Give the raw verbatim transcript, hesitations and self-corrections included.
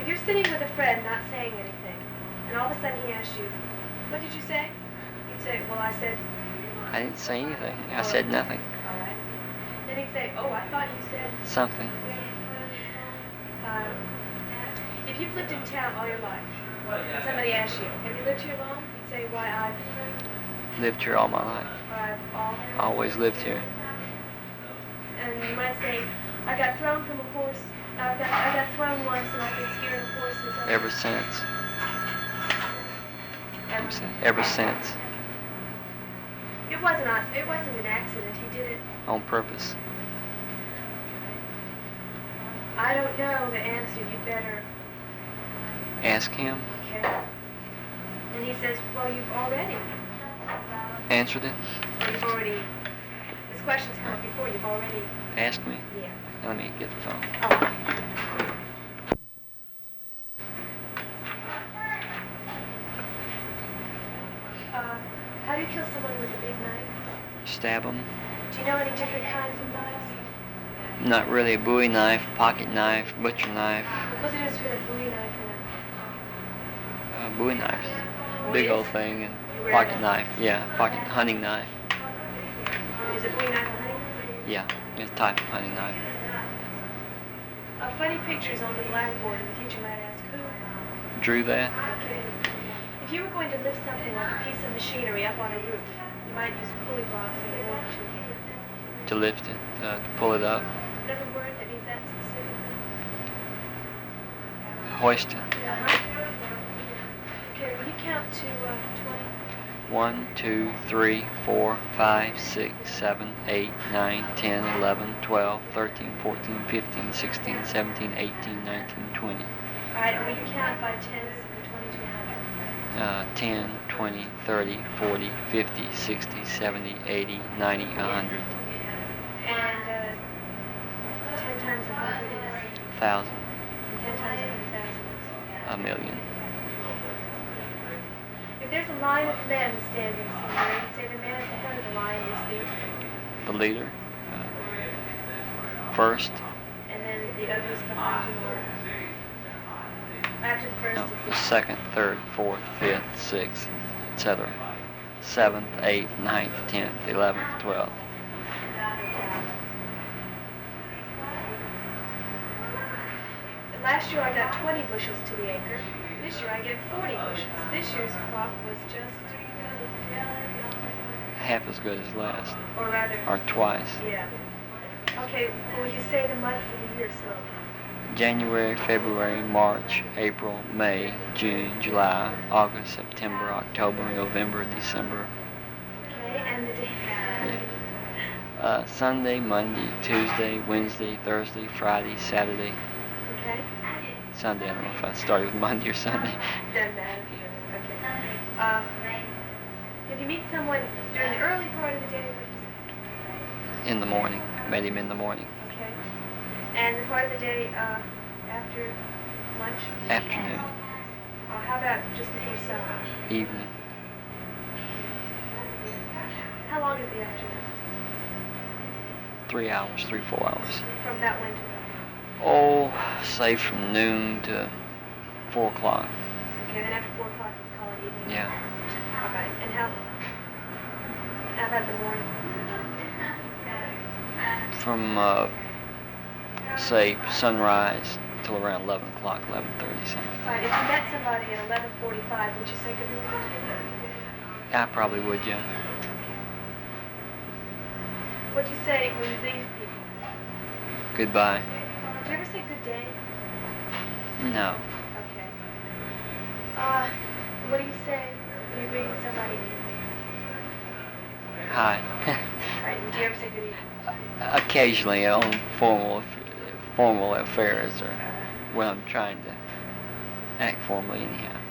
If you're sitting with a friend not saying anything, and all of a sudden he asks you, what did you say? You'd say, well, I said... I didn't say anything. I oh, said nothing. All right. Then he'd say, oh, I thought you said... Something. Um, if you've lived in town all your life, and somebody asks you, have you lived here long? You'd say, why, I've... Lived here all my life. Or I've all... Always lived here. And you might say, I got thrown from a horse... I got, I got thrown once and I've been scared of horses. Ever since. Ever since. Ever since. It wasn't a, it wasn't an accident. He did it on purpose. I don't know the answer. You better ask him. Okay. And he says, well, you've already answered it. So you've already. This question's come up before. You've already asked me. Yeah. Let me get the phone. Oh. Uh, how do you kill someone with a big knife? Stab them. Do you know any different kinds of knives? Not really. A Bowie knife, pocket knife, butcher knife. What's the difference between a Bowie knife and a... Uh, Bowie knives. Oh, big old thing. And pocket knife. Yeah, pocket hunting knife. Is a Bowie knife a hunting knife? Yeah, it's a type of hunting knife. Uh, funny pictures on the blackboard, and the teacher might ask, who? Drew that. Okay. If you were going to lift something like a piece of machinery up on a roof, you might use pulley blocks in order to... To lift it, uh, to pull it up. Another word that means that specifically? Hoist it. Uh-huh. Okay, will you count to uh, twenty? One, two, three, four, five, six, seven, eight, nine, ten, eleven, twelve, thirteen, fourteen, fifteen, sixteen, seventeen, eighteen, nineteen, twenty. All right, and we can count by tens from twenty to one hundred. Uh, ten, twenty, thirty, forty, fifty, sixty, seventy, eighty, ninety, one hundred. And uh, ten times one hundred is? A thousand. And ten times one hundred thousand is? A million. If there's a line of men standing somewhere, you'd say the man at the head of the line is the... The leader. Uh, first. And then the others behind him, or... After the first No, is the second, third, fourth, fifth, sixth, et cetera. Seventh, eighth, ninth, tenth, eleventh, twelfth. Last year I got twenty bushels to the acre. This year I get forty bushels. This year's crop was just... half as good as last. Or rather... Or twice. Yeah. Okay, will you say the months of the year slowly? January, February, March, April, May, June, July, August, September, October, November, December. Okay, and the days? Yeah. Uh, Sunday, Monday, Tuesday, Wednesday, Thursday, Friday, Saturday. Okay. Sunday, I don't know if I started with Monday or Sunday. Doesn't matter. Okay. Uh, if you meet someone during the early part of the day, what do you say? In the morning. Met him in the morning. Okay. And the part of the day uh, after lunch? Afternoon. Uh, how about just before supper? Evening. How long is the afternoon? Three hours, three, four hours. From that when to Oh, say from noon to four o'clock. Okay, then after four o'clock you call it evening? Yeah. Okay, and how, how about the morning? From, uh, say, sunrise till around eleven o'clock, eleven thirty, something. All right, if you met somebody at eleven forty-five, would you say good morning to them? I probably would, yeah. What'd you say when you leave people? Goodbye. Did you ever say good day? No. Okay. Uh, what do you say when you're greeting somebody? Hi. All right, did you ever say good evening? Occasionally on formal formal affairs or when I'm trying to act formally anyhow.